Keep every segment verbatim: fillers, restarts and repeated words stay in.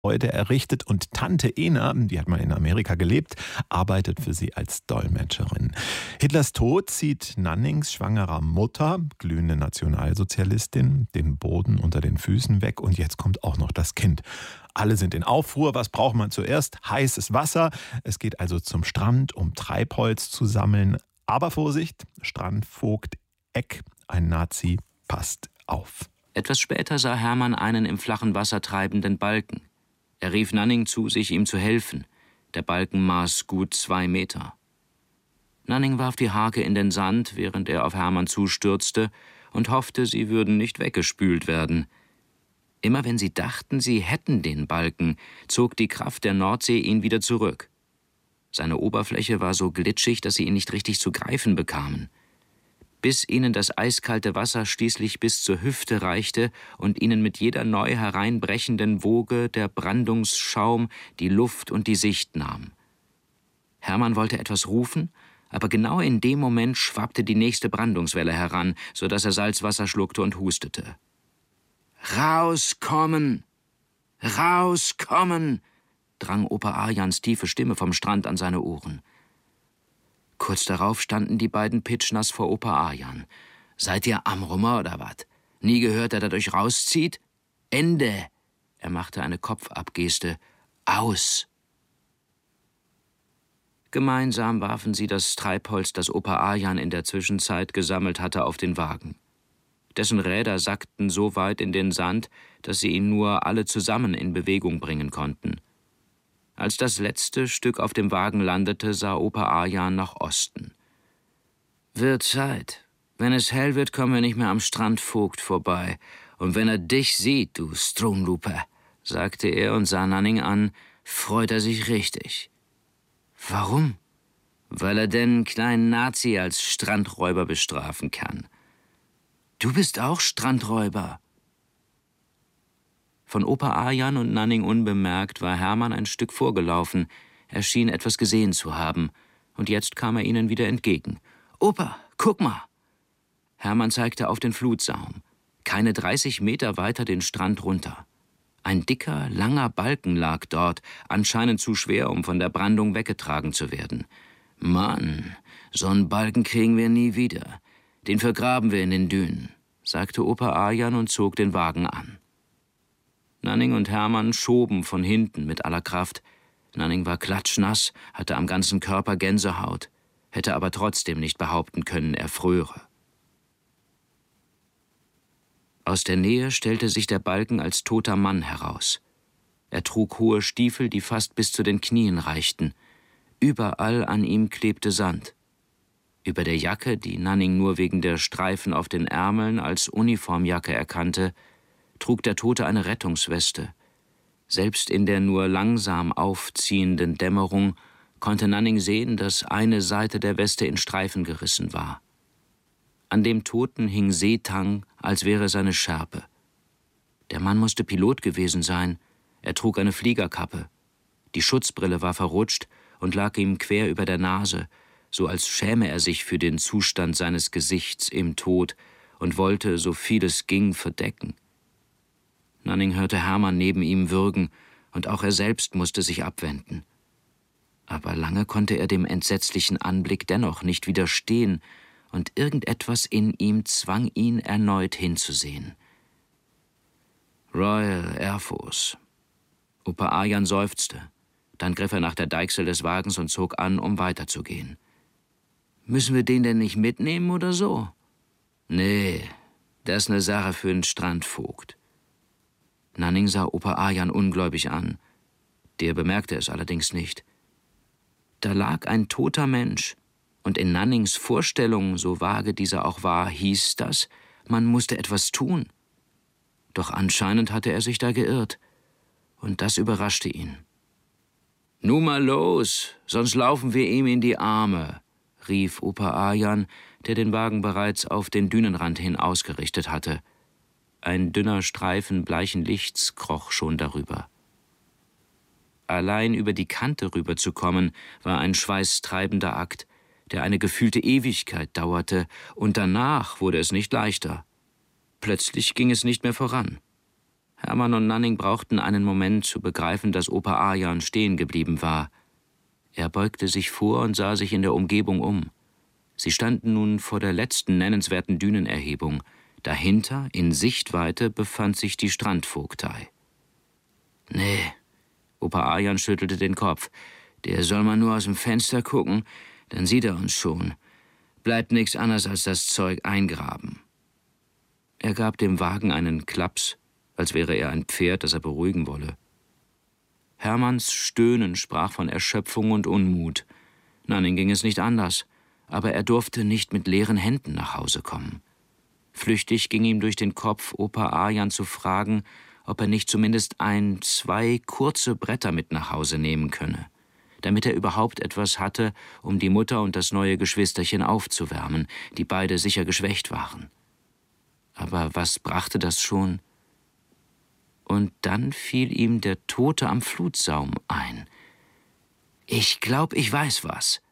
Gebäude errichtet und Tante Ena, die hat mal in Amerika gelebt, arbeitet für sie als Dolmetscherin. Hitlers Tod zieht Nannings schwangerer Mutter, glühende Nationalsozialistin, den Boden unter den Füßen weg und jetzt kommt auch noch das Kind. Alle sind in Aufruhr. Was braucht man zuerst? Heißes Wasser. Es geht also zum Strand, um Treibholz zu sammeln. Aber Vorsicht, Strandvogt Eck, ein Nazi, passt auf. Etwas später sah Hermann einen im flachen Wasser treibenden Balken. Er rief Nanning zu, sich ihm zu helfen. Der Balken maß gut zwei Meter. Nanning warf die Hake in den Sand, während er auf Hermann zustürzte, und hoffte, sie würden nicht weggespült werden. Immer wenn sie dachten, sie hätten den Balken, zog die Kraft der Nordsee ihn wieder zurück. Seine Oberfläche war so glitschig, dass sie ihn nicht richtig zu greifen bekamen. Bis ihnen das eiskalte Wasser schließlich bis zur Hüfte reichte und ihnen mit jeder neu hereinbrechenden Woge der Brandungsschaum die Luft und die Sicht nahm. Hermann wollte etwas rufen, aber genau in dem Moment schwappte die nächste Brandungswelle heran, so dass er Salzwasser schluckte und hustete. »Rauskommen! Rauskommen!« drang Opa Arjans tiefe Stimme vom Strand an seine Ohren. Kurz darauf standen die beiden pitschnass vor Opa Arjan. »Seid ihr Amrumer oder wat? Nie gehört, dass er euch rauszieht? Ende!« Er machte eine Kopfabgeste. »Aus!« Gemeinsam warfen sie das Treibholz, das Opa Arjan in der Zwischenzeit gesammelt hatte, auf den Wagen. Dessen Räder sackten so weit in den Sand, dass sie ihn nur alle zusammen in Bewegung bringen konnten. Als das letzte Stück auf dem Wagen landete, sah Opa Arjan nach Osten. »Wird Zeit. Wenn es hell wird, kommen wir nicht mehr am Strandvogt vorbei. Und wenn er dich sieht, du Strunlupe«, sagte er und sah Nanning an, »freut er sich richtig.« »Warum?« »Weil er den kleinen Nazi als Strandräuber bestrafen kann.« »Du bist auch Strandräuber.« Von Opa Arjan und Nanning unbemerkt war Hermann ein Stück vorgelaufen. Er schien etwas gesehen zu haben. Und jetzt kam er ihnen wieder entgegen. »Opa, guck mal!« Hermann zeigte auf den Flutsaum. Keine dreißig Meter weiter den Strand runter. Ein dicker, langer Balken lag dort, anscheinend zu schwer, um von der Brandung weggetragen zu werden. »Mann, so einen Balken kriegen wir nie wieder. Den vergraben wir in den Dünen«, sagte Opa Arjan und zog den Wagen an. Nanning und Hermann schoben von hinten mit aller Kraft. Nanning war klatschnass, hatte am ganzen Körper Gänsehaut, hätte aber trotzdem nicht behaupten können, er fröre. Aus der Nähe stellte sich der Balken als toter Mann heraus. Er trug hohe Stiefel, die fast bis zu den Knien reichten. Überall an ihm klebte Sand. Über der Jacke, die Nanning nur wegen der Streifen auf den Ärmeln als Uniformjacke erkannte, trug der Tote eine Rettungsweste. Selbst in der nur langsam aufziehenden Dämmerung konnte Nanning sehen, dass eine Seite der Weste in Streifen gerissen war. An dem Toten hing Seetang, als wäre es eine Schärpe. Der Mann musste Pilot gewesen sein. Er trug eine Fliegerkappe. Die Schutzbrille war verrutscht und lag ihm quer über der Nase, so als schäme er sich für den Zustand seines Gesichts im Tod und wollte, so viel es ging, verdecken. Nanning hörte Hermann neben ihm würgen, und auch er selbst musste sich abwenden. Aber lange konnte er dem entsetzlichen Anblick dennoch nicht widerstehen, und irgendetwas in ihm zwang ihn, erneut hinzusehen. Royal Air Force. Opa Arjan seufzte. Dann griff er nach der Deichsel des Wagens und zog an, um weiterzugehen. »Müssen wir den denn nicht mitnehmen oder so?« »Nee, das ist eine Sache für den Strandvogt.« Nanning sah Opa Arjan ungläubig an. Der bemerkte es allerdings nicht. Da lag ein toter Mensch, und in Nannings Vorstellung, so vage diese auch war, hieß das, man musste etwas tun. Doch anscheinend hatte er sich da geirrt, und das überraschte ihn. »Nu mal los, sonst laufen wir ihm in die Arme«, rief Opa Arjan, der den Wagen bereits auf den Dünenrand hin ausgerichtet hatte. Ein dünner Streifen bleichen Lichts kroch schon darüber. Allein über die Kante rüberzukommen, war ein schweißtreibender Akt, der eine gefühlte Ewigkeit dauerte, und danach wurde es nicht leichter. Plötzlich ging es nicht mehr voran. Hermann und Nanning brauchten einen Moment zu begreifen, dass Opa Arjan stehen geblieben war. Er beugte sich vor und sah sich in der Umgebung um. Sie standen nun vor der letzten nennenswerten Dünenerhebung. Dahinter, in Sichtweite, befand sich die Strandvogtei. »Nee«, Opa Arjan schüttelte den Kopf. »Der soll mal nur aus dem Fenster gucken, dann sieht er uns schon. Bleibt nichts anderes als das Zeug eingraben.« Er gab dem Wagen einen Klaps, als wäre er ein Pferd, das er beruhigen wolle. Hermanns Stöhnen sprach von Erschöpfung und Unmut. Nanning ging es nicht anders, aber er durfte nicht mit leeren Händen nach Hause kommen. Flüchtig ging ihm durch den Kopf, Opa Arjan zu fragen, ob er nicht zumindest ein, zwei kurze Bretter mit nach Hause nehmen könne, damit er überhaupt etwas hatte, um die Mutter und das neue Geschwisterchen aufzuwärmen, die beide sicher geschwächt waren. Aber was brachte das schon? Und dann fiel ihm der Tote am Flutsaum ein. »Ich glaub, ich weiß was.«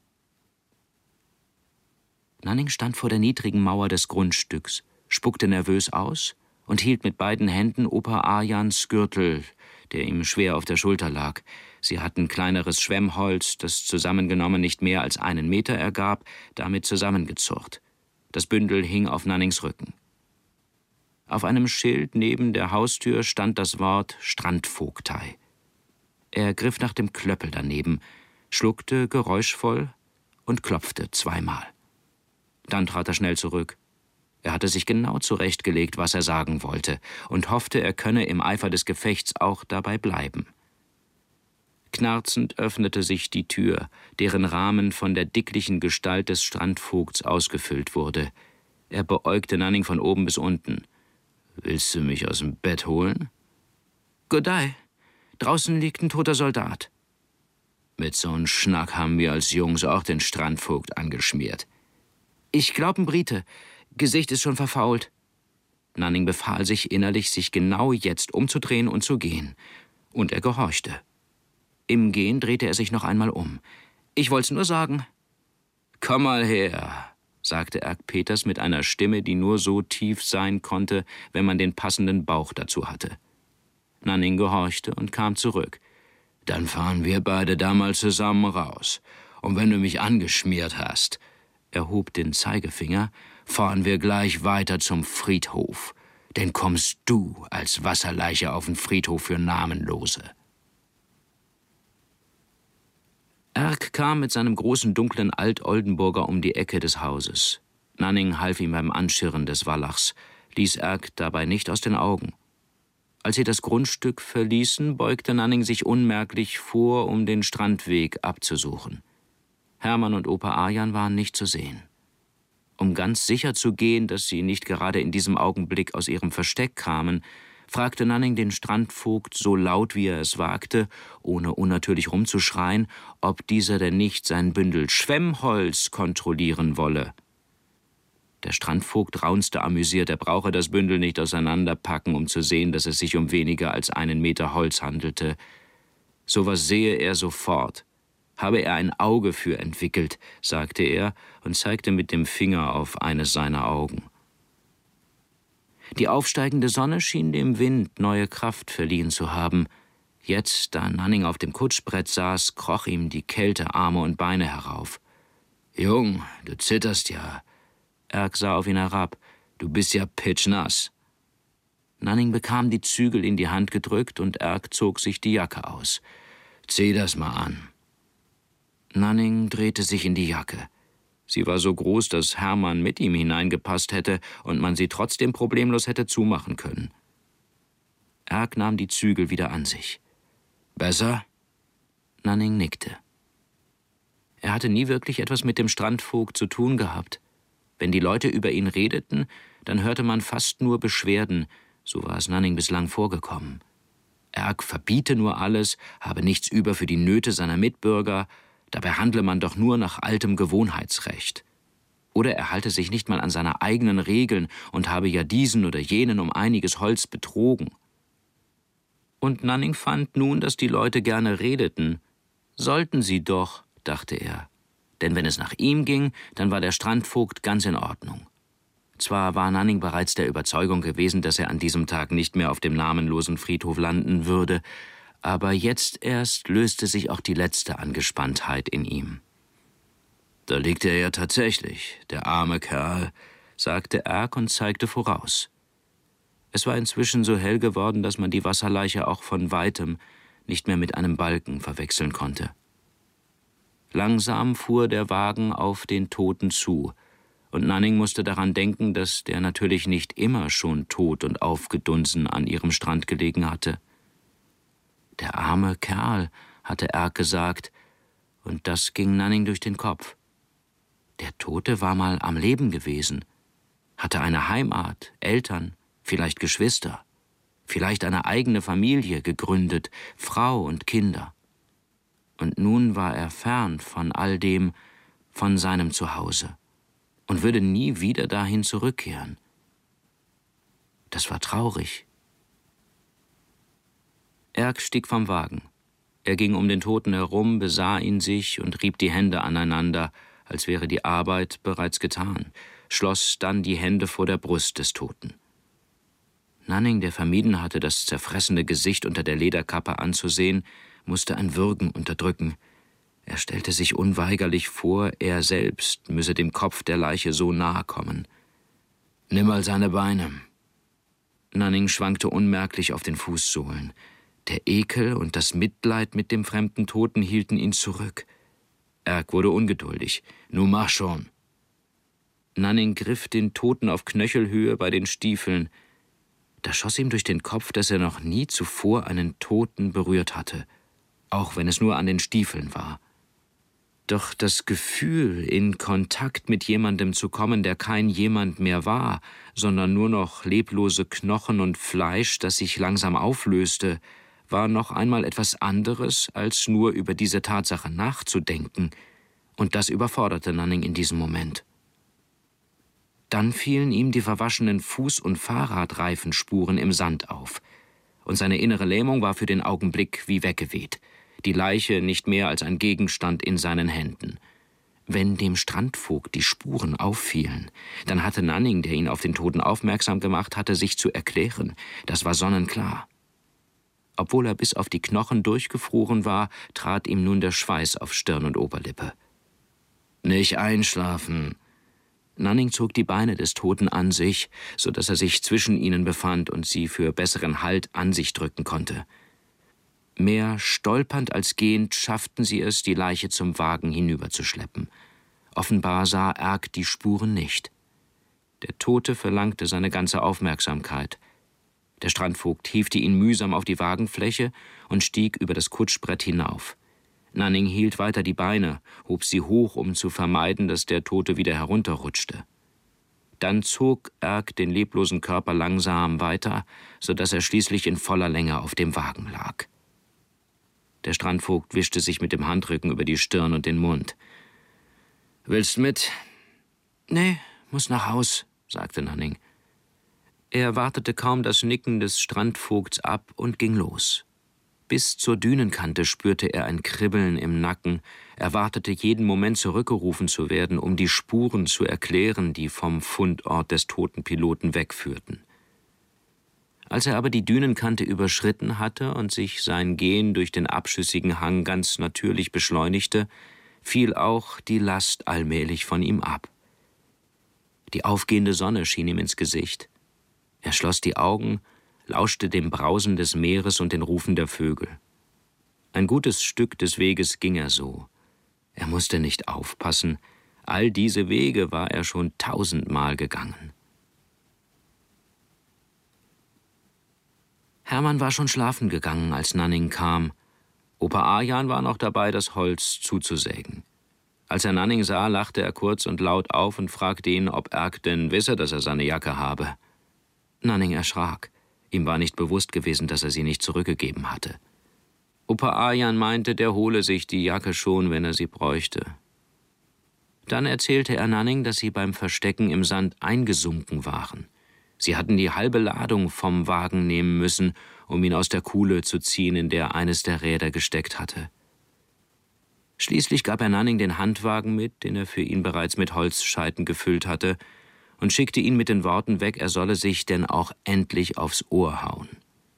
Nanning stand vor der niedrigen Mauer des Grundstücks, spuckte nervös aus und hielt mit beiden Händen Opa Arjans Gürtel, der ihm schwer auf der Schulter lag. Sie hatten kleineres Schwemmholz, das zusammengenommen nicht mehr als einen Meter ergab, damit zusammengezurrt. Das Bündel hing auf Nannings Rücken. Auf einem Schild neben der Haustür stand das Wort Strandvogtei. Er griff nach dem Klöppel daneben, schluckte geräuschvoll und klopfte zweimal. Dann trat er schnell zurück. Er hatte sich genau zurechtgelegt, was er sagen wollte, und hoffte, er könne im Eifer des Gefechts auch dabei bleiben. Knarzend öffnete sich die Tür, deren Rahmen von der dicklichen Gestalt des Strandvogts ausgefüllt wurde. Er beäugte Nanning von oben bis unten. »Willst du mich aus dem Bett holen?« »Godei, draußen liegt ein toter Soldat.« »Mit so'n Schnack haben wir als Jungs auch den Strandvogt angeschmiert.« »Ich glaub, ein Brite. Gesicht ist schon verfault.« Nanning befahl sich innerlich, sich genau jetzt umzudrehen und zu gehen. Und er gehorchte. Im Gehen drehte er sich noch einmal um. »Ich wollt's nur sagen.« »Komm mal her«, sagte Erk Peters mit einer Stimme, die nur so tief sein konnte, wenn man den passenden Bauch dazu hatte. Nanning gehorchte und kam zurück. »Dann fahren wir beide da mal zusammen raus. Und wenn du mich angeschmiert hast«, er hob den Zeigefinger, »fahren wir gleich weiter zum Friedhof. Denn kommst du als Wasserleiche auf den Friedhof für Namenlose.« Erk kam mit seinem großen dunklen Alt-Oldenburger um die Ecke des Hauses. Nanning half ihm beim Anschirren des Wallachs, ließ Erk dabei nicht aus den Augen. Als sie das Grundstück verließen, beugte Nanning sich unmerklich vor, um den Strandweg abzusuchen. Hermann und Opa Arjan waren nicht zu sehen. Um ganz sicher zu gehen, dass sie nicht gerade in diesem Augenblick aus ihrem Versteck kamen, fragte Nanning den Strandvogt so laut, wie er es wagte, ohne unnatürlich rumzuschreien, ob dieser denn nicht sein Bündel Schwemmholz kontrollieren wolle. Der Strandvogt raunzte amüsiert, er brauche das Bündel nicht auseinanderpacken, um zu sehen, dass es sich um weniger als einen Meter Holz handelte. Sowas sehe er sofort. Habe er ein Auge für entwickelt, sagte er und zeigte mit dem Finger auf eines seiner Augen. Die aufsteigende Sonne schien dem Wind neue Kraft verliehen zu haben. Jetzt, da Nanning auf dem Kutschbrett saß, kroch ihm die Kälte Arme und Beine herauf. »Jung, du zitterst ja.« Erk sah auf ihn herab. »Du bist ja pitschnass.« Nanning bekam die Zügel in die Hand gedrückt und Erk zog sich die Jacke aus. »Zieh das mal an.« Nanning drehte sich in die Jacke. Sie war so groß, dass Hermann mit ihm hineingepasst hätte und man sie trotzdem problemlos hätte zumachen können. Erk nahm die Zügel wieder an sich. »Besser?« Nanning nickte. Er hatte nie wirklich etwas mit dem Strandvogt zu tun gehabt. Wenn die Leute über ihn redeten, dann hörte man fast nur Beschwerden, so war es Nanning bislang vorgekommen. Erk verbiete nur alles, habe nichts über für die Nöte seiner Mitbürger, dabei handle man doch nur nach altem Gewohnheitsrecht. Oder er halte sich nicht mal an seine eigenen Regeln und habe ja diesen oder jenen um einiges Holz betrogen. Und Nanning fand nun, dass die Leute gerne redeten. Sollten sie doch, dachte er. Denn wenn es nach ihm ging, dann war der Strandvogt ganz in Ordnung. Zwar war Nanning bereits der Überzeugung gewesen, dass er an diesem Tag nicht mehr auf dem namenlosen Friedhof landen würde, aber jetzt erst löste sich auch die letzte Angespanntheit in ihm. »Da liegt er ja tatsächlich, der arme Kerl«, sagte Erk und zeigte voraus. Es war inzwischen so hell geworden, dass man die Wasserleiche auch von weitem nicht mehr mit einem Balken verwechseln konnte. Langsam fuhr der Wagen auf den Toten zu, und Nanning musste daran denken, dass der natürlich nicht immer schon tot und aufgedunsen an ihrem Strand gelegen hatte. Der arme Kerl, hatte Erk gesagt, und das ging Nanning durch den Kopf. Der Tote war mal am Leben gewesen, hatte eine Heimat, Eltern, vielleicht Geschwister, vielleicht eine eigene Familie gegründet, Frau und Kinder. Und nun war er fern von all dem, von seinem Zuhause, und würde nie wieder dahin zurückkehren. Das war traurig. Erk stieg vom Wagen. Er ging um den Toten herum, besah ihn sich und rieb die Hände aneinander, als wäre die Arbeit bereits getan, schloss dann die Hände vor der Brust des Toten. Nanning, der vermieden hatte, das zerfressene Gesicht unter der Lederkappe anzusehen, musste ein Würgen unterdrücken. Er stellte sich unweigerlich vor, er selbst müsse dem Kopf der Leiche so nahe kommen. »Nimm mal seine Beine.« Nanning schwankte unmerklich auf den Fußsohlen. Der Ekel und das Mitleid mit dem fremden Toten hielten ihn zurück. Erk wurde ungeduldig. »Nun mach schon!« Nanning griff den Toten auf Knöchelhöhe bei den Stiefeln. Da schoss ihm durch den Kopf, dass er noch nie zuvor einen Toten berührt hatte, auch wenn es nur an den Stiefeln war. Doch das Gefühl, in Kontakt mit jemandem zu kommen, der kein jemand mehr war, sondern nur noch leblose Knochen und Fleisch, das sich langsam auflöste, war noch einmal etwas anderes, als nur über diese Tatsache nachzudenken, und das überforderte Nanning in diesem Moment. Dann fielen ihm die verwaschenen Fuß- und Fahrradreifenspuren im Sand auf, und seine innere Lähmung war für den Augenblick wie weggeweht, die Leiche nicht mehr als ein Gegenstand in seinen Händen. Wenn dem Strandvogt die Spuren auffielen, dann hatte Nanning, der ihn auf den Toten aufmerksam gemacht hatte, sich zu erklären. Das war sonnenklar. Obwohl er bis auf die Knochen durchgefroren war, trat ihm nun der Schweiß auf Stirn und Oberlippe. »Nicht einschlafen!« Nanning zog die Beine des Toten an sich, so dass er sich zwischen ihnen befand und sie für besseren Halt an sich drücken konnte. Mehr stolpernd als gehend schafften sie es, die Leiche zum Wagen hinüberzuschleppen. Offenbar sah Erk die Spuren nicht. Der Tote verlangte seine ganze Aufmerksamkeit. Der Strandvogt hiefte ihn mühsam auf die Wagenfläche und stieg über das Kutschbrett hinauf. Nanning hielt weiter die Beine, hob sie hoch, um zu vermeiden, dass der Tote wieder herunterrutschte. Dann zog Erk den leblosen Körper langsam weiter, so dass er schließlich in voller Länge auf dem Wagen lag. Der Strandvogt wischte sich mit dem Handrücken über die Stirn und den Mund. »Willst mit?« »Nee, muss nach Haus«, sagte Nanning. Er wartete kaum das Nicken des Strandvogts ab und ging los. Bis zur Dünenkante spürte er ein Kribbeln im Nacken, er wartete jeden Moment zurückgerufen zu werden, um die Spuren zu erklären, die vom Fundort des toten Piloten wegführten. Als er aber die Dünenkante überschritten hatte und sich sein Gehen durch den abschüssigen Hang ganz natürlich beschleunigte, fiel auch die Last allmählich von ihm ab. Die aufgehende Sonne schien ihm ins Gesicht. Er schloss die Augen, lauschte dem Brausen des Meeres und den Rufen der Vögel. Ein gutes Stück des Weges ging er so. Er musste nicht aufpassen, all diese Wege war er schon tausendmal gegangen. Hermann war schon schlafen gegangen, als Nanning kam. Opa Arjan war noch dabei, das Holz zuzusägen. Als er Nanning sah, lachte er kurz und laut auf und fragte ihn, ob Erk denn wisse, dass er seine Jacke habe. Nanning erschrak. Ihm war nicht bewusst gewesen, dass er sie nicht zurückgegeben hatte. Opa Arjan meinte, der hole sich die Jacke schon, wenn er sie bräuchte. Dann erzählte er Nanning, dass sie beim Verstecken im Sand eingesunken waren. Sie hatten die halbe Ladung vom Wagen nehmen müssen, um ihn aus der Kuhle zu ziehen, in der eines der Räder gesteckt hatte. Schließlich gab er Nanning den Handwagen mit, den er für ihn bereits mit Holzscheiten gefüllt hatte, und schickte ihn mit den Worten weg, er solle sich denn auch endlich aufs Ohr hauen.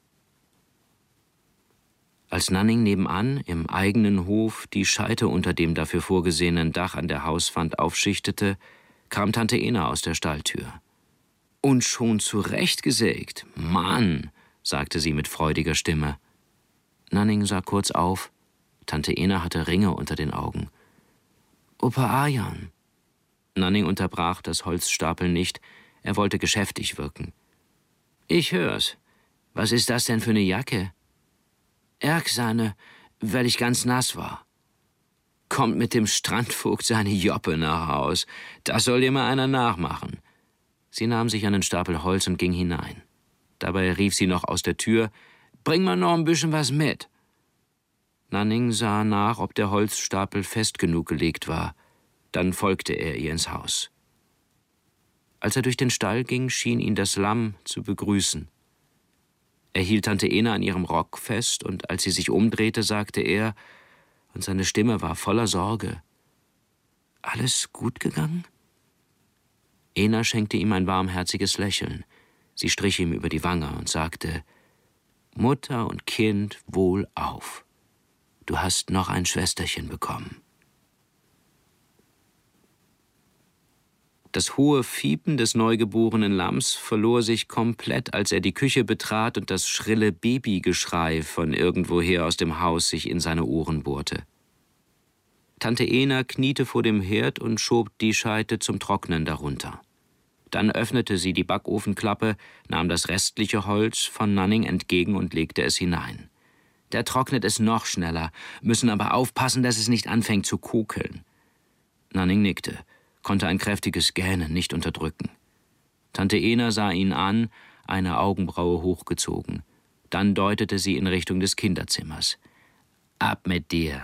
Als Nanning nebenan im eigenen Hof die Scheite unter dem dafür vorgesehenen Dach an der Hauswand aufschichtete, kam Tante Ena aus der Stalltür. »Und schon zurechtgesägt, Mann«, sagte sie mit freudiger Stimme. Nanning sah kurz auf. Tante Ena hatte Ringe unter den Augen. »Opa Arjan.« Nanning unterbrach das Holzstapeln nicht, er wollte geschäftig wirken. »Ich hör's. Was ist das denn für eine Jacke?« »Erksahne, weil ich ganz nass war.« »Kommt mit dem Strandvogt seine Joppe nach Haus. Das soll dir mal einer nachmachen.« Sie nahm sich einen Stapel Holz und ging hinein. Dabei rief sie noch aus der Tür, »Bring mal noch ein bisschen was mit.« Nanning sah nach, ob der Holzstapel fest genug gelegt war. Dann folgte er ihr ins Haus. Als er durch den Stall ging, schien ihn das Lamm zu begrüßen. Er hielt Tante Ena an ihrem Rock fest, und als sie sich umdrehte, sagte er, und seine Stimme war voller Sorge, »Alles gut gegangen?« Ena schenkte ihm ein warmherziges Lächeln. Sie strich ihm über die Wange und sagte, »Mutter und Kind wohlauf. Du hast noch ein Schwesterchen bekommen.« Das hohe Fiepen des neugeborenen Lamms verlor sich komplett, als er die Küche betrat und das schrille Babygeschrei von irgendwoher aus dem Haus sich in seine Ohren bohrte. Tante Ena kniete vor dem Herd und schob die Scheite zum Trocknen darunter. Dann öffnete sie die Backofenklappe, nahm das restliche Holz von Nanning entgegen und legte es hinein. »Der trocknet es noch schneller, müssen aber aufpassen, dass es nicht anfängt zu kokeln.« Nanning nickte, konnte ein kräftiges Gähnen nicht unterdrücken. Tante Ena sah ihn an, eine Augenbraue hochgezogen. Dann deutete sie in Richtung des Kinderzimmers. »Ab mit dir!«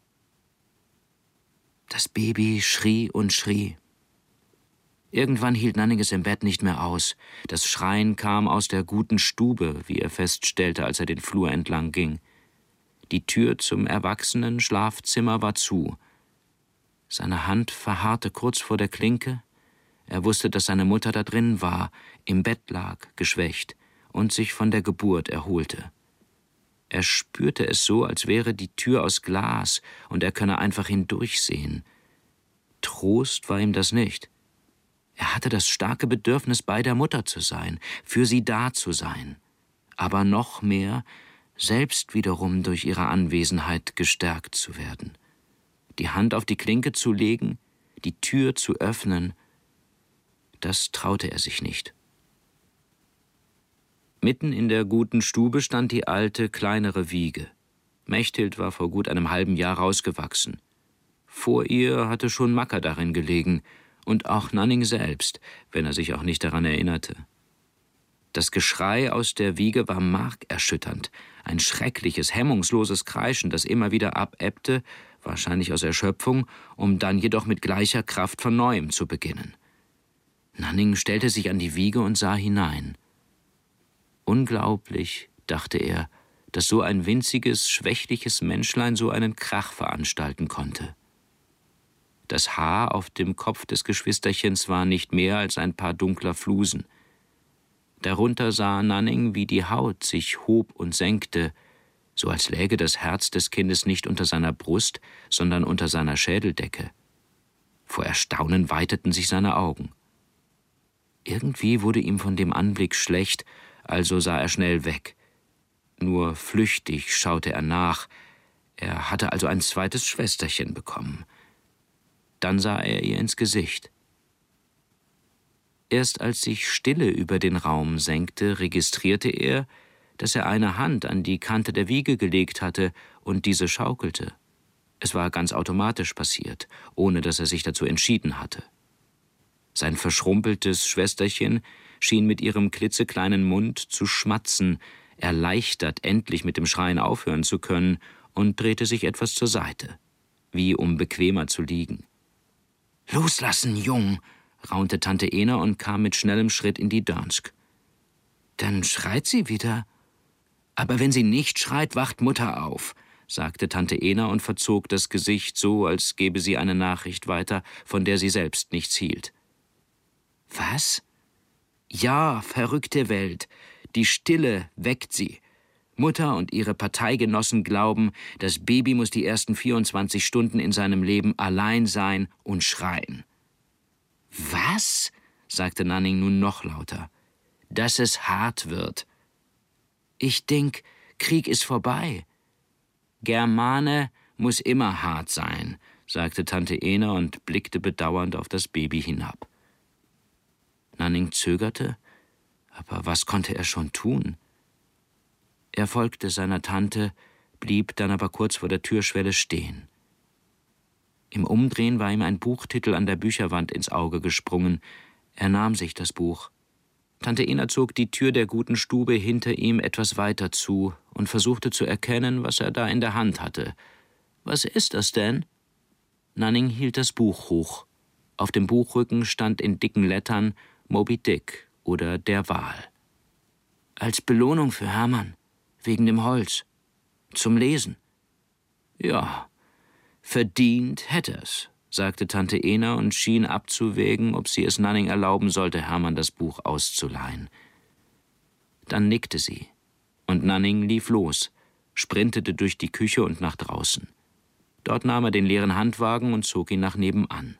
Das Baby schrie und schrie. Irgendwann hielt Nanning es im Bett nicht mehr aus. Das Schreien kam aus der guten Stube, wie er feststellte, als er den Flur entlang ging. Die Tür zum Erwachsenen-Schlafzimmer war zu. Seine Hand verharrte kurz vor der Klinke. Er wusste, dass seine Mutter da drin war, im Bett lag, geschwächt, und sich von der Geburt erholte. Er spürte es so, als wäre die Tür aus Glas und er könne einfach hindurchsehen. Trost war ihm das nicht. Er hatte das starke Bedürfnis, bei der Mutter zu sein, für sie da zu sein. Aber noch mehr, selbst wiederum durch ihre Anwesenheit gestärkt zu werden. Die Hand auf die Klinke zu legen, die Tür zu öffnen, das traute er sich nicht. Mitten in der guten Stube stand die alte, kleinere Wiege. Mechthild war vor gut einem halben Jahr rausgewachsen. Vor ihr hatte schon Macker darin gelegen, und auch Nanning selbst, wenn er sich auch nicht daran erinnerte. Das Geschrei aus der Wiege war markerschütternd, ein schreckliches, hemmungsloses Kreischen, das immer wieder abebbte, wahrscheinlich aus Erschöpfung, um dann jedoch mit gleicher Kraft von Neuem zu beginnen. Nanning stellte sich an die Wiege und sah hinein. Unglaublich, dachte er, dass so ein winziges, schwächliches Menschlein so einen Krach veranstalten konnte. Das Haar auf dem Kopf des Geschwisterchens war nicht mehr als ein paar dunkler Flusen. Darunter sah Nanning, wie die Haut sich hob und senkte, so als läge das Herz des Kindes nicht unter seiner Brust, sondern unter seiner Schädeldecke. Vor Erstaunen weiteten sich seine Augen. Irgendwie wurde ihm von dem Anblick schlecht, also sah er schnell weg. Nur flüchtig schaute er nach. Er hatte also ein zweites Schwesterchen bekommen. Dann sah er ihr ins Gesicht. Erst als sich Stille über den Raum senkte, registrierte er, dass er eine Hand an die Kante der Wiege gelegt hatte und diese schaukelte. Es war ganz automatisch passiert, ohne dass er sich dazu entschieden hatte. Sein verschrumpeltes Schwesterchen schien mit ihrem klitzekleinen Mund zu schmatzen, erleichtert, endlich mit dem Schreien aufhören zu können, und drehte sich etwas zur Seite, wie um bequemer zu liegen. »Loslassen, Jung«, raunte Tante Ena und kam mit schnellem Schritt in die Dörnsk. »Dann schreit sie wieder.« »Aber wenn sie nicht schreit, wacht Mutter auf«, sagte Tante Ena und verzog das Gesicht so, als gebe sie eine Nachricht weiter, von der sie selbst nichts hielt. Was? Ja, verrückte Welt. Die Stille weckt sie. Mutter und ihre Parteigenossen glauben, das Baby muss die ersten vierundzwanzig Stunden in seinem Leben allein sein und schreien. Was? Sagte Nanning nun noch lauter. Dass es hart wird. Ich denk, Krieg ist vorbei. Germane muss immer hart sein, sagte Tante Ena und blickte bedauernd auf das Baby hinab. Nanning zögerte, aber was konnte er schon tun? Er folgte seiner Tante, blieb dann aber kurz vor der Türschwelle stehen. Im Umdrehen war ihm ein Buchtitel an der Bücherwand ins Auge gesprungen. Er nahm sich das Buch. Tante Ena zog die Tür der guten Stube hinter ihm etwas weiter zu und versuchte zu erkennen, was er da in der Hand hatte. »Was ist das denn?« Nanning hielt das Buch hoch. Auf dem Buchrücken stand in dicken Lettern »Moby Dick« oder »Der Wal«. »Als Belohnung für Hermann, wegen dem Holz. Zum Lesen.« »Ja, verdient hätte es«, sagte Tante Ena und schien abzuwägen, ob sie es Nanning erlauben sollte, Hermann das Buch auszuleihen. Dann nickte sie, und Nanning lief los, sprintete durch die Küche und nach draußen. Dort nahm er den leeren Handwagen und zog ihn nach nebenan.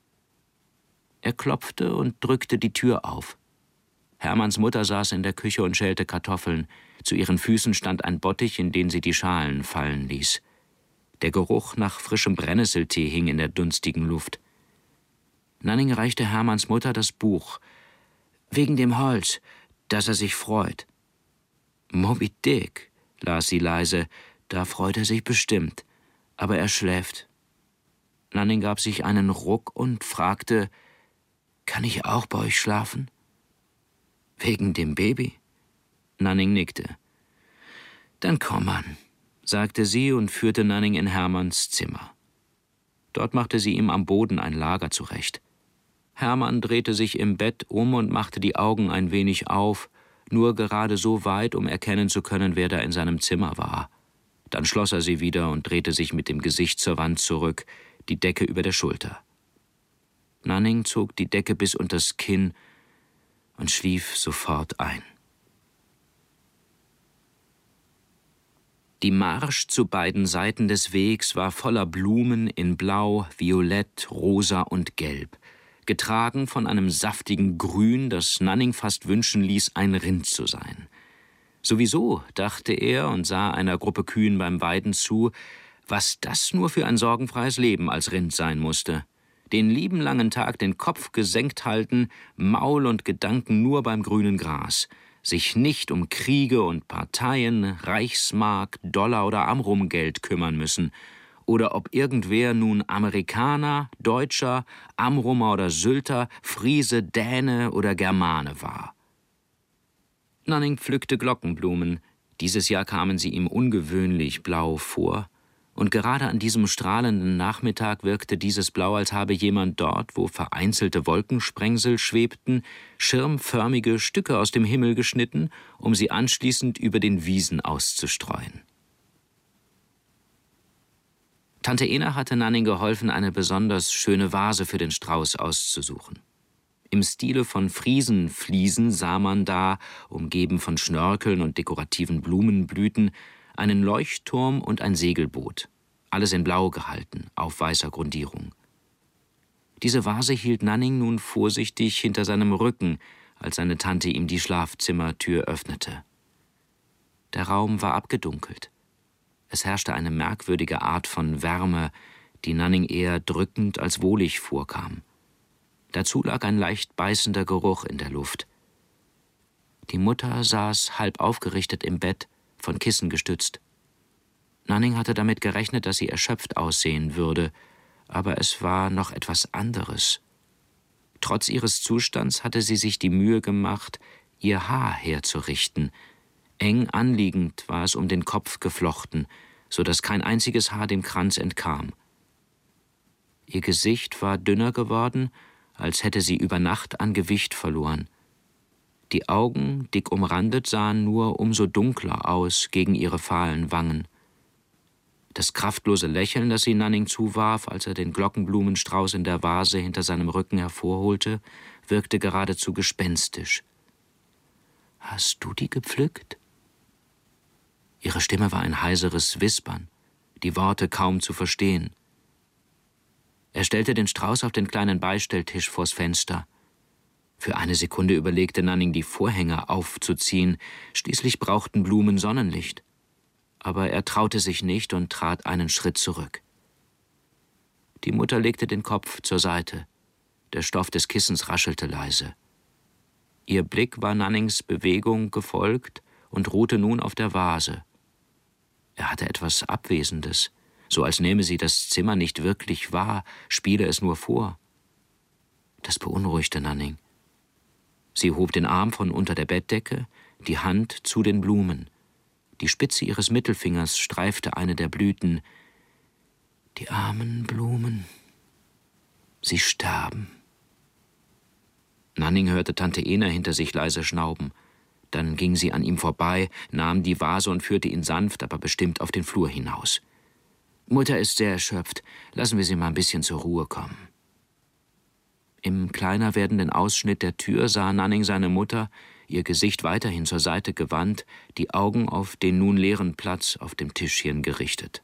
Er klopfte und drückte die Tür auf. Hermanns Mutter saß in der Küche und schälte Kartoffeln. Zu ihren Füßen stand ein Bottich, in den sie die Schalen fallen ließ. Der Geruch nach frischem Brennnesseltee hing in der dunstigen Luft. Nanning reichte Hermanns Mutter das Buch. »Wegen dem Holz, dass er sich freut.« »Moby Dick«, las sie leise, »da freut er sich bestimmt. Aber er schläft.« Nanning gab sich einen Ruck und fragte, »Kann ich auch bei euch schlafen?« »Wegen dem Baby?« Nanning nickte. »Dann komm an«, sagte sie und führte Nanning in Hermanns Zimmer. Dort machte sie ihm am Boden ein Lager zurecht. Hermann drehte sich im Bett um und machte die Augen ein wenig auf, nur gerade so weit, um erkennen zu können, wer da in seinem Zimmer war. Dann schloss er sie wieder und drehte sich mit dem Gesicht zur Wand zurück, die Decke über der Schulter. Nanning zog die Decke bis unters Kinn und schlief sofort ein. Die Marsch zu beiden Seiten des Wegs war voller Blumen in Blau, Violett, Rosa und Gelb, getragen von einem saftigen Grün, das Nanning fast wünschen ließ, ein Rind zu sein. Sowieso, dachte er und sah einer Gruppe Kühen beim Weiden zu, was das nur für ein sorgenfreies Leben als Rind sein musste. Den lieben langen Tag den Kopf gesenkt halten, Maul und Gedanken nur beim grünen Gras, sich nicht um Kriege und Parteien, Reichsmark, Dollar oder Amrumgeld kümmern müssen, oder ob irgendwer nun Amerikaner, Deutscher, Amrumer oder Sylter, Friese, Däne oder Germane war. Nanning pflückte Glockenblumen. Dieses Jahr kamen sie ihm ungewöhnlich blau vor. Und gerade an diesem strahlenden Nachmittag wirkte dieses Blau, als habe jemand dort, wo vereinzelte Wolkensprengsel schwebten, schirmförmige Stücke aus dem Himmel geschnitten, um sie anschließend über den Wiesen auszustreuen. Tante Ena hatte Nanning geholfen, eine besonders schöne Vase für den Strauß auszusuchen. Im Stile von Friesenfliesen sah man da, umgeben von Schnörkeln und dekorativen Blumenblüten, einen Leuchtturm und ein Segelboot, alles in Blau gehalten, auf weißer Grundierung. Diese Vase hielt Nanning nun vorsichtig hinter seinem Rücken, als seine Tante ihm die Schlafzimmertür öffnete. Der Raum war abgedunkelt. Es herrschte eine merkwürdige Art von Wärme, die Nanning eher drückend als wohlig vorkam. Dazu lag ein leicht beißender Geruch in der Luft. Die Mutter saß halb aufgerichtet im Bett, von Kissen gestützt. Nanning hatte damit gerechnet, dass sie erschöpft aussehen würde, aber es war noch etwas anderes. Trotz ihres Zustands hatte sie sich die Mühe gemacht, ihr Haar herzurichten. Eng anliegend war es um den Kopf geflochten, so dass kein einziges Haar dem Kranz entkam. Ihr Gesicht war dünner geworden, als hätte sie über Nacht an Gewicht verloren. Die Augen, dick umrandet, sahen nur umso dunkler aus gegen ihre fahlen Wangen. Das Das kraftlose Lächeln, das sie Nanning zuwarf, als er den Glockenblumenstrauß in der Vase hinter seinem Rücken hervorholte, wirkte geradezu gespenstisch. »Hast du die gepflückt?« Ihre Stimme war ein heiseres Wispern, die Worte kaum zu verstehen. Er stellte den Strauß auf den kleinen Beistelltisch vors Fenster. Für eine Sekunde überlegte Nanning, die Vorhänge aufzuziehen. Schließlich brauchten Blumen Sonnenlicht. Aber er traute sich nicht und trat einen Schritt zurück. Die Mutter legte den Kopf zur Seite. Der Stoff des Kissens raschelte leise. Ihr Blick war Nannings Bewegung gefolgt und ruhte nun auf der Vase. Er hatte etwas Abwesendes, so als nehme sie das Zimmer nicht wirklich wahr, spiele es nur vor. Das beunruhigte Nanning. Sie hob den Arm von unter der Bettdecke, die Hand zu den Blumen. Die Spitze ihres Mittelfingers streifte eine der Blüten. Die armen Blumen. Sie sterben. Nanning hörte Tante Ena hinter sich leise schnauben. Dann ging sie an ihm vorbei, nahm die Vase und führte ihn sanft, aber bestimmt auf den Flur hinaus. »Mutter ist sehr erschöpft. Lassen wir sie mal ein bisschen zur Ruhe kommen.« Im kleiner werdenden Ausschnitt der Tür sah Nanning seine Mutter, ihr Gesicht weiterhin zur Seite gewandt, die Augen auf den nun leeren Platz auf dem Tischchen gerichtet.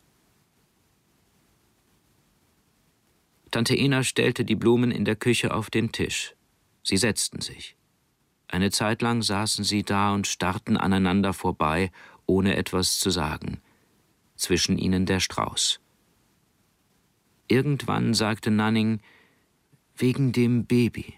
Tante Ena stellte die Blumen in der Küche auf den Tisch. Sie setzten sich. Eine Zeit lang saßen sie da und starrten aneinander vorbei, ohne etwas zu sagen. Zwischen ihnen der Strauß. Irgendwann sagte Nanning, »Wegen dem Baby.«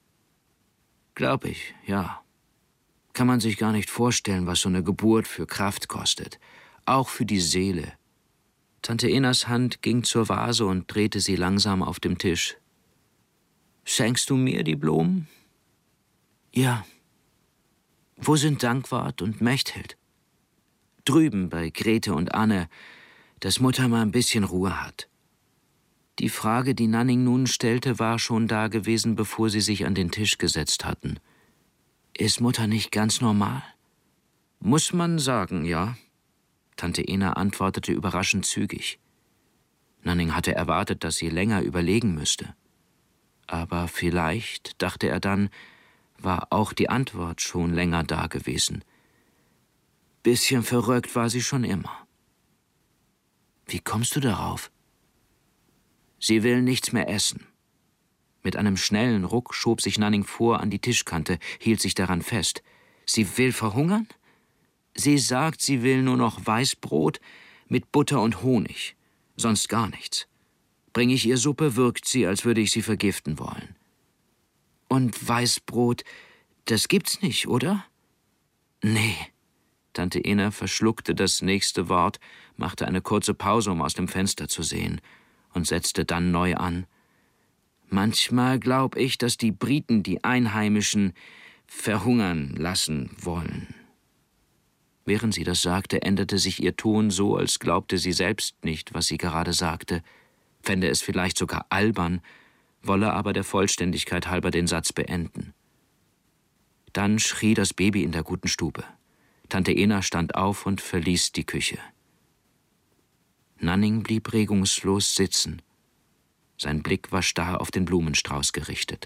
»Glaub ich, ja. Kann man sich gar nicht vorstellen, was so eine Geburt für Kraft kostet. Auch für die Seele.« Tante Enas Hand ging zur Vase und drehte sie langsam auf dem Tisch. »Schenkst du mir die Blumen?« »Ja.« »Wo sind Dankwart und Mechthild?« »Drüben bei Grete und Anne, dass Mutter mal ein bisschen Ruhe hat.« Die Frage, die Nanning nun stellte, war schon da gewesen, bevor sie sich an den Tisch gesetzt hatten. »Ist Mutter nicht ganz normal?« »Muss man sagen, ja.« Tante Ena antwortete überraschend zügig. Nanning hatte erwartet, dass sie länger überlegen müsste. Aber vielleicht, dachte er dann, war auch die Antwort schon länger da gewesen. Bisschen verrückt war sie schon immer. »Wie kommst du darauf?« »Sie will nichts mehr essen.« Mit einem schnellen Ruck schob sich Nanning vor an die Tischkante, hielt sich daran fest. »Sie will verhungern?« »Sie sagt, sie will nur noch Weißbrot mit Butter und Honig, sonst gar nichts. Bringe ich ihr Suppe, wirkt sie, als würde ich sie vergiften wollen.« »Und Weißbrot, das gibt's nicht, oder?« »Nee.« Tante Ena verschluckte das nächste Wort, machte eine kurze Pause, um aus dem Fenster zu sehen, und setzte dann neu an. »Manchmal glaub ich, dass die Briten die Einheimischen verhungern lassen wollen.« Während sie das sagte, änderte sich ihr Ton so, als glaubte sie selbst nicht, was sie gerade sagte, fände es vielleicht sogar albern, wolle aber der Vollständigkeit halber den Satz beenden. Dann schrie das Baby in der guten Stube. Tante Ena stand auf und verließ die Küche. Nanning blieb regungslos sitzen. Sein Blick war starr auf den Blumenstrauß gerichtet.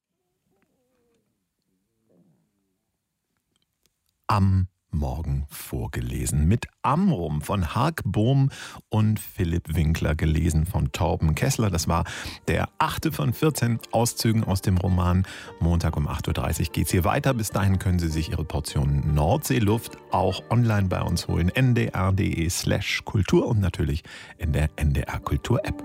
Am Morgen vorgelesen. Mit Amrum von Hark Bohm und Philipp Winkler, gelesen von Torben Kessler. Das war der achte von vierzehn Auszügen aus dem Roman. Montag um acht Uhr dreißig geht es hier weiter. Bis dahin können Sie sich Ihre Portion Nordseeluft auch online bei uns holen. n d r punkt d e slash kultur und natürlich in der N D R Kultur App.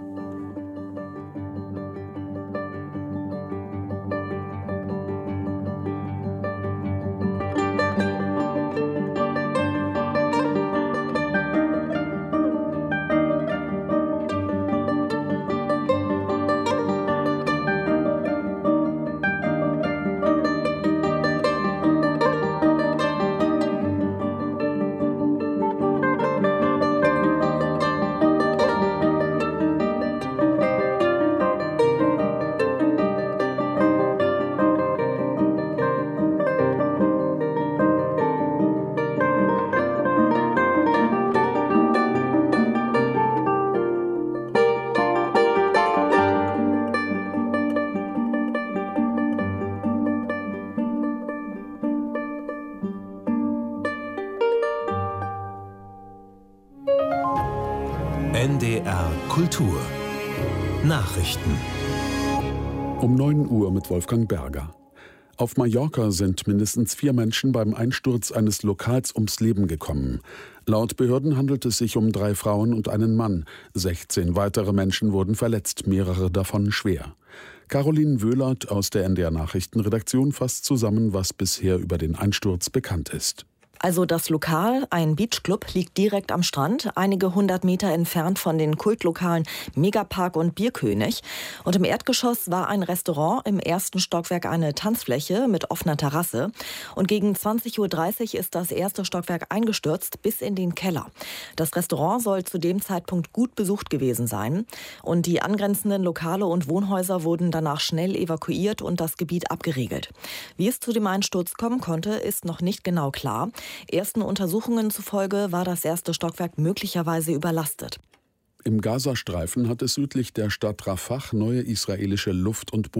N D R Kultur Nachrichten um neun Uhr mit Wolfgang Berger. Auf Mallorca sind mindestens vier Menschen beim Einsturz eines Lokals ums Leben gekommen. Laut Behörden handelt es sich um drei Frauen und einen Mann. sechzehn weitere Menschen wurden verletzt, mehrere davon schwer. Caroline Wöhlert aus der N D R Nachrichtenredaktion fasst zusammen, was bisher über den Einsturz bekannt ist. Also das Lokal, ein Beachclub, liegt direkt am Strand, einige hundert Meter entfernt von den Kultlokalen Megapark und Bierkönig. Und im Erdgeschoss war ein Restaurant, im ersten Stockwerk eine Tanzfläche mit offener Terrasse. Und gegen zwanzig Uhr dreißig ist das erste Stockwerk eingestürzt bis in den Keller. Das Restaurant soll zu dem Zeitpunkt gut besucht gewesen sein. Und die angrenzenden Lokale und Wohnhäuser wurden danach schnell evakuiert und das Gebiet abgeriegelt. Wie es zu dem Einsturz kommen konnte, ist noch nicht genau klar. Ersten Untersuchungen zufolge war das erste Stockwerk möglicherweise überlastet. Im Gazastreifen hat es südlich der Stadt Rafah neue israelische Luft- und